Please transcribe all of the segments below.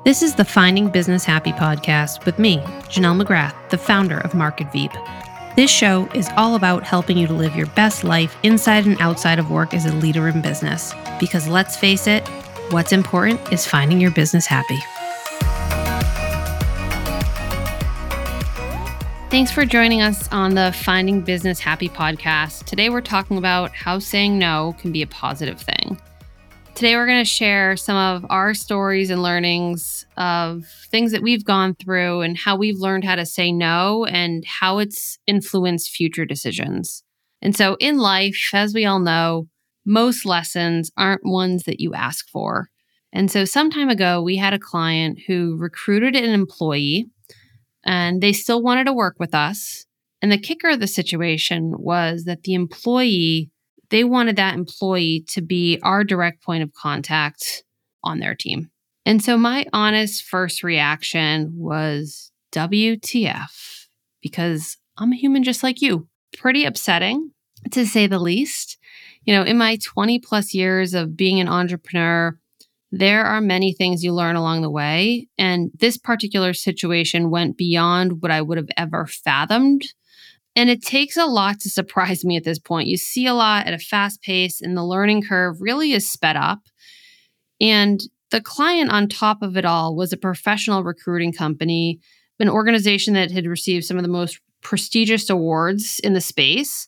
This is the Finding Business Happy podcast with me, Janelle McGrath, the founder of Market Veep. This show is all about helping you to live your best life inside and outside of work as a leader in business. Because let's face it, what's important is finding your business happy. Thanks for joining us on the Finding Business Happy podcast. Today we're talking about how saying no can be a positive thing. Today, we're going to share some of our stories and learnings of things that we've gone through and how we've learned how to say no and how it's influenced future decisions. And so in life, as we all know, most lessons aren't ones that you ask for. And so some time ago, we had a client who recruited an employee and they still wanted to work with us. And the kicker of the situation was that the employee, they wanted that employee to be our direct point of contact on their team. And so my honest first reaction was WTF, because I'm a human just like you. Pretty upsetting, to say the least. You know, in my 20 plus years of being an entrepreneur, there are many things you learn along the way. And this particular situation went beyond what I would have ever fathomed. And it takes a lot to surprise me at this point. You see a lot at a fast pace, and the learning curve really is sped up. And the client on top of it all was a professional recruiting company, an organization that had received some of the most prestigious awards in the space.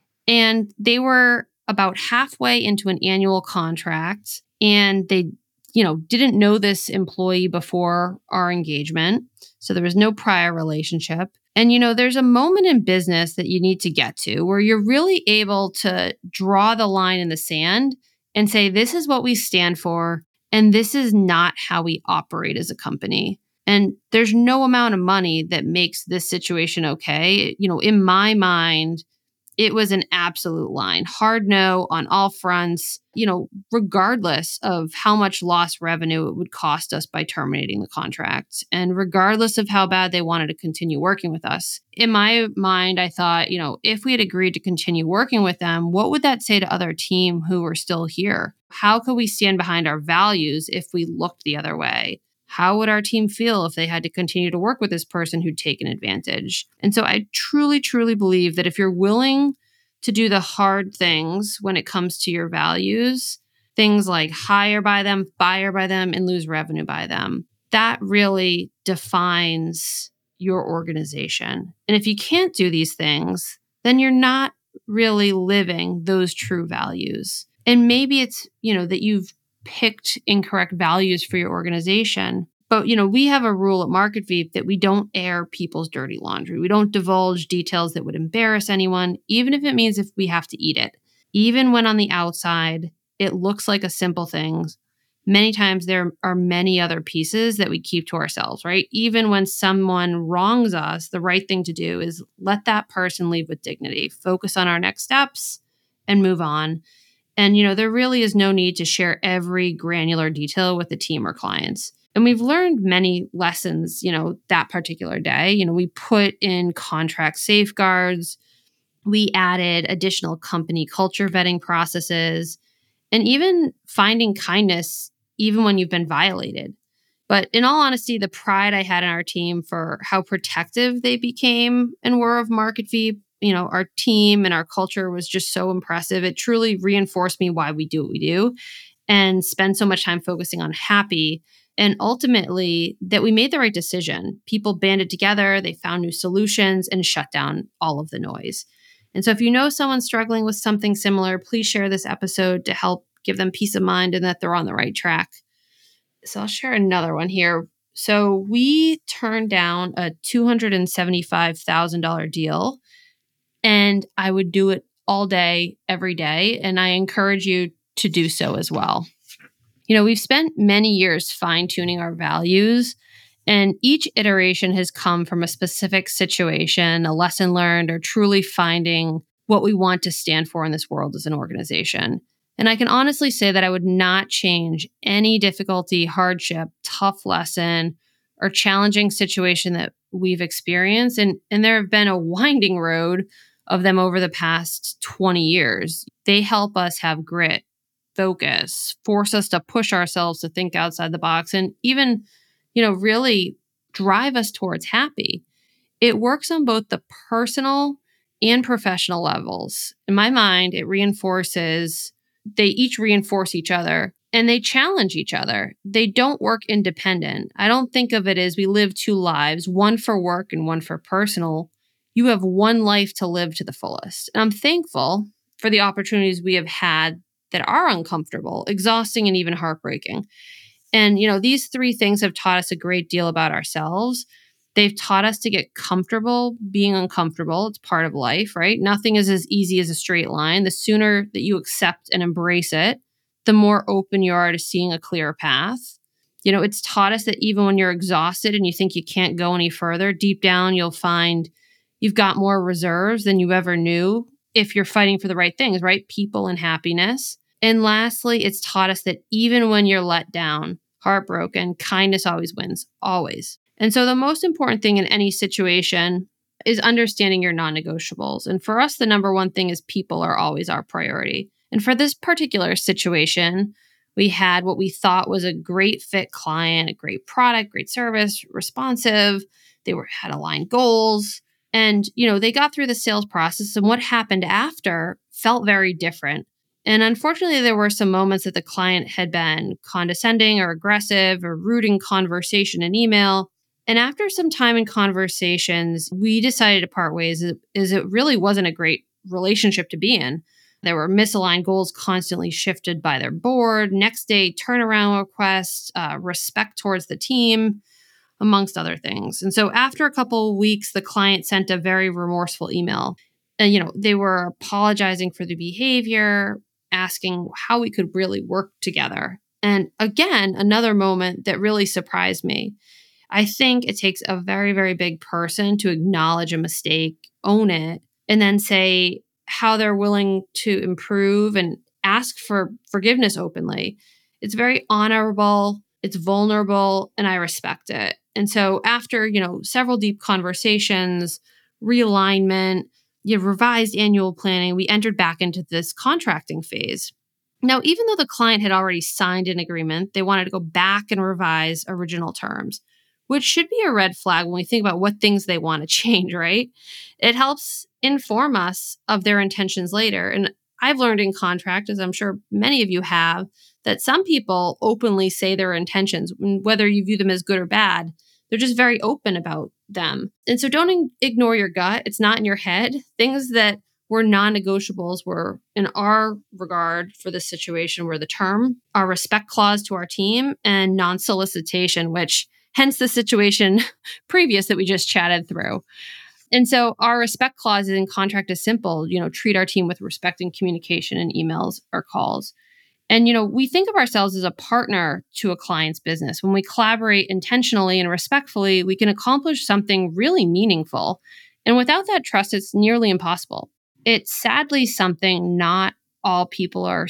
And they were about halfway into an annual contract, and they didn't know this employee before our engagement. So there was no prior relationship. And, there's a moment in business that you need to get to where you're really able to draw the line in the sand and say, this is what we stand for, and this is not how we operate as a company. And there's no amount of money that makes this situation okay. In my mind, it was an absolute line. Hard no on all fronts, regardless of how much lost revenue it would cost us by terminating the contract, and regardless of how bad they wanted to continue working with us. In my mind, I thought, if we had agreed to continue working with them, what would that say to other team who were still here? How could we stand behind our values if we looked the other way? How would our team feel if they had to continue to work with this person who'd taken advantage? And so I truly, truly believe that if you're willing to do the hard things when it comes to your values, things like hire by them, fire by them, and lose revenue by them, that really defines your organization. And if you can't do these things, then you're not really living those true values. And maybe it's, that you've picked incorrect values for your organization. But, we have a rule at Market Veep that we don't air people's dirty laundry. We don't divulge details that would embarrass anyone, even if it means if we have to eat it. Even when on the outside, it looks like a simple thing. Many times there are many other pieces that we keep to ourselves, right? Even when someone wrongs us, the right thing to do is let that person leave with dignity, focus on our next steps, and move on. And, there really is no need to share every granular detail with the team or clients. And we've learned many lessons, that particular day. We put in contract safeguards. We added additional company culture vetting processes, and even finding kindness even when you've been violated. But in all honesty, the pride I had in our team for how protective they became and were of Market Veep, our team and our culture was just so impressive. It truly reinforced me why we do what we do and spend so much time focusing on happy. And ultimately, that we made the right decision. People banded together, they found new solutions, and shut down all of the noise. And so if you know someone struggling with something similar, please share this episode to help give them peace of mind and that they're on the right track. So I'll share another one here. So we turned down a $275,000 deal, and I would do it all day, every day. And I encourage you to do so as well. We've spent many years fine-tuning our values, and each iteration has come from a specific situation, a lesson learned, or truly finding what we want to stand for in this world as an organization. And I can honestly say that I would not change any difficulty, hardship, tough lesson, or challenging situation that we've experienced. And there have been a winding road of them over the past 20 years. They help us have grit, focus, force us to push ourselves to think outside the box, and even really drive us towards happy. It works on both the personal and professional levels. In my mind, they each reinforce each other and they challenge each other. They don't work independent. I don't think of it as we live two lives, one for work and one for personal. You have one life to live to the fullest. And I'm thankful for the opportunities we have had that are uncomfortable, exhausting, and even heartbreaking. And, these three things have taught us a great deal about ourselves. They've taught us to get comfortable being uncomfortable. It's part of life, right? Nothing is as easy as a straight line. The sooner that you accept and embrace it, the more open you are to seeing a clear path. It's taught us that even when you're exhausted and you think you can't go any further, deep down, you'll find you've got more reserves than you ever knew if you're fighting for the right things, right? People and happiness. And lastly, it's taught us that even when you're let down, heartbroken, kindness always wins, always. And so the most important thing in any situation is understanding your non-negotiables. And for us, the number one thing is people are always our priority. And for this particular situation, we had what we thought was a great fit client, a great product, great service, responsive. They had aligned goals. And, they got through the sales process, and what happened after felt very different. And unfortunately, there were some moments that the client had been condescending or aggressive or rude in conversation and email. And after some time in conversations, we decided to part ways as it really wasn't a great relationship to be in. There were misaligned goals constantly shifted by their board, next day turnaround requests, respect towards the team, amongst other things. And so after a couple of weeks, the client sent a very remorseful email. And, they were apologizing for the behavior, asking how we could really work together. And again, another moment that really surprised me. I think it takes a very, very big person to acknowledge a mistake, own it, and then say how they're willing to improve and ask for forgiveness openly. It's very honorable, it's vulnerable, and I respect it. And so after, several deep conversations, realignment, revised annual planning, we entered back into this contracting phase. Now, even though the client had already signed an agreement, they wanted to go back and revise original terms, which should be a red flag when we think about what things they want to change, right? It helps inform us of their intentions later. And I've learned in contract, as I'm sure many of you have, that some people openly say their intentions, whether you view them as good or bad. They're just very open about them. And so don't ignore your gut. It's not in your head. Things that were non-negotiables were, in our regard for this situation, were the term, our respect clause to our team, and non-solicitation, which hence the situation previous that we just chatted through. And so our respect clauses in contract is simple, treat our team with respect and communication in emails or calls. And, we think of ourselves as a partner to a client's business. When we collaborate intentionally and respectfully, we can accomplish something really meaningful. And without that trust, it's nearly impossible. It's sadly something not all people are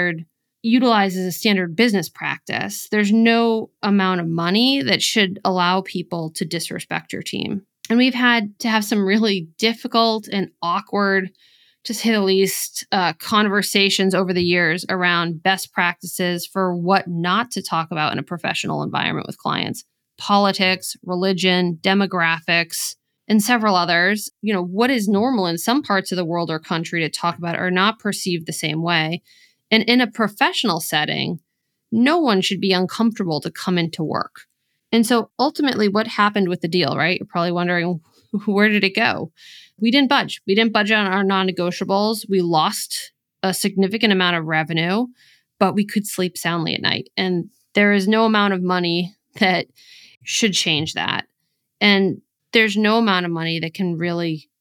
utilized as a standard business practice. There's no amount of money that should allow people to disrespect your team. And we've had to have some really difficult and awkward, to say the least, conversations over the years around best practices for what not to talk about in a professional environment with clients. Politics, religion, demographics, and several others. What is normal in some parts of the world or country to talk about are not perceived the same way. And in a professional setting, no one should be uncomfortable to come into work. And so ultimately, what happened with the deal, right? You're probably wondering, where did it go? We didn't budge. We didn't budge on our non-negotiables. We lost a significant amount of revenue, but we could sleep soundly at night. And there is no amount of money that should change that. And there's no amount of money that can really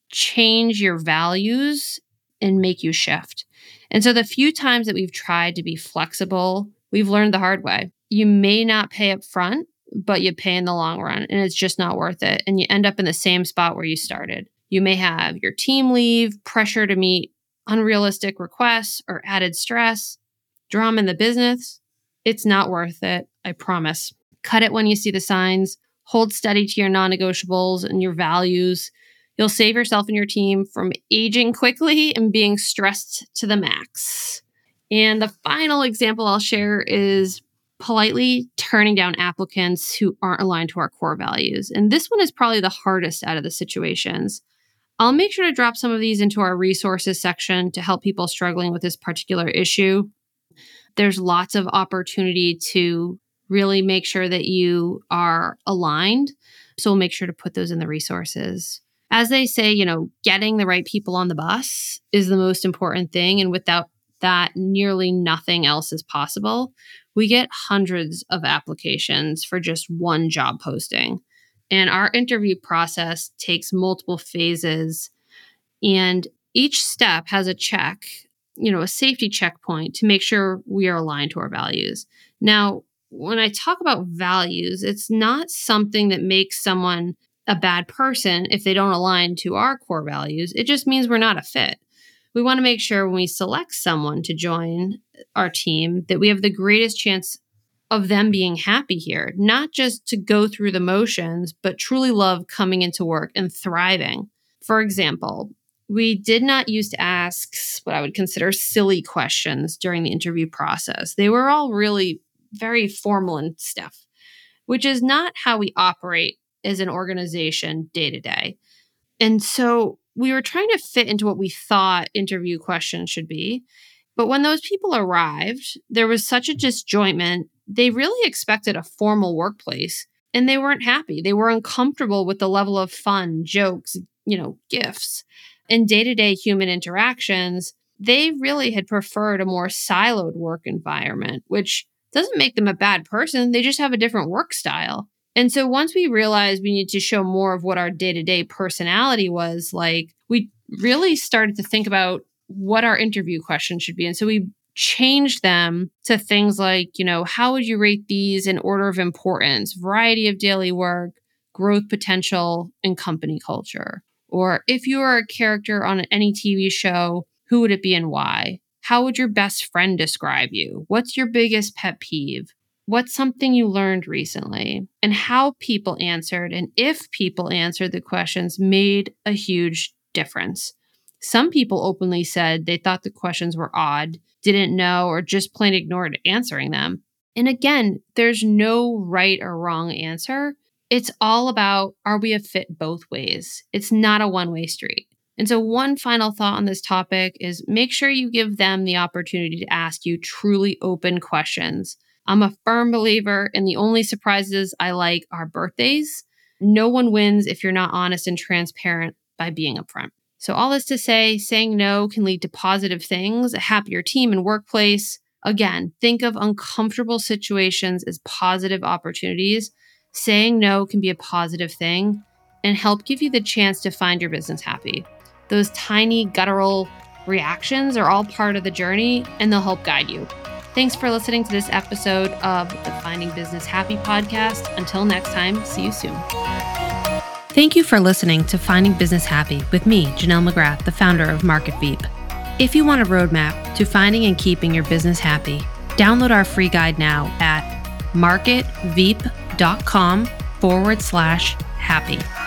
change your values and make you shift. And so the few times that we've tried to be flexible, we've learned the hard way. You may not pay up front, but you pay in the long run, and it's just not worth it. And you end up in the same spot where you started. You may have your team leave, pressure to meet unrealistic requests, or added stress, drama in the business. It's not worth it, I promise. Cut it when you see the signs. Hold steady to your non-negotiables and your values. You'll save yourself and your team from aging quickly and being stressed to the max. And the final example I'll share is politely turning down applicants who aren't aligned to our core values. And this one is probably the hardest out of the situations. I'll make sure to drop some of these into our resources section to help people struggling with this particular issue. There's lots of opportunity to really make sure that you are aligned. So we'll make sure to put those in the resources. As they say, getting the right people on the bus is the most important thing. And without that, nearly nothing else is possible. We get hundreds of applications for just one job posting. And our interview process takes multiple phases. And each step has a check, a safety checkpoint to make sure we are aligned to our values. Now, when I talk about values, it's not something that makes someone a bad person if they don't align to our core values. It just means we're not a fit. We want to make sure when we select someone to join our team that we have the greatest chance of them being happy here, not just to go through the motions, but truly love coming into work and thriving. For example, we did not used to ask what I would consider silly questions during the interview process. They were all really very formal and stiff, which is not how we operate as an organization day to day. And so we were trying to fit into what we thought interview questions should be. But when those people arrived, there was such a disjointment. They really expected a formal workplace and they weren't happy. They were uncomfortable with the level of fun, jokes, gifts, and day-to-day human interactions. They really had preferred a more siloed work environment, which doesn't make them a bad person. They just have a different work style. And so once we realized we need to show more of what our day-to-day personality was like, we really started to think about what our interview questions should be. And so we changed them to things like, how would you rate these in order of importance, variety of daily work, growth potential, and company culture? Or if you were a character on any TV show, who would it be and why? How would your best friend describe you? What's your biggest pet peeve? What's something you learned recently? And how people answered and if people answered the questions made a huge difference. Some people openly said they thought the questions were odd, didn't know, or just plain ignored answering them. And again, there's no right or wrong answer. It's all about, are we a fit both ways? It's not a one-way street. And so one final thought on this topic is make sure you give them the opportunity to ask you truly open questions. I'm a firm believer in the only surprises I like are birthdays. No one wins if you're not honest and transparent by being upfront. So all this to say, saying no can lead to positive things, a happier team and workplace. Again, think of uncomfortable situations as positive opportunities. Saying no can be a positive thing and help give you the chance to find your business happy. Those tiny guttural reactions are all part of the journey and they'll help guide you. Thanks for listening to this episode of the Finding Business Happy podcast. Until next time, see you soon. Thank you for listening to Finding Business Happy with me, Janelle McGrath, the founder of Market Veep. If you want a roadmap to finding and keeping your business happy, download our free guide now at marketveep.com/happy.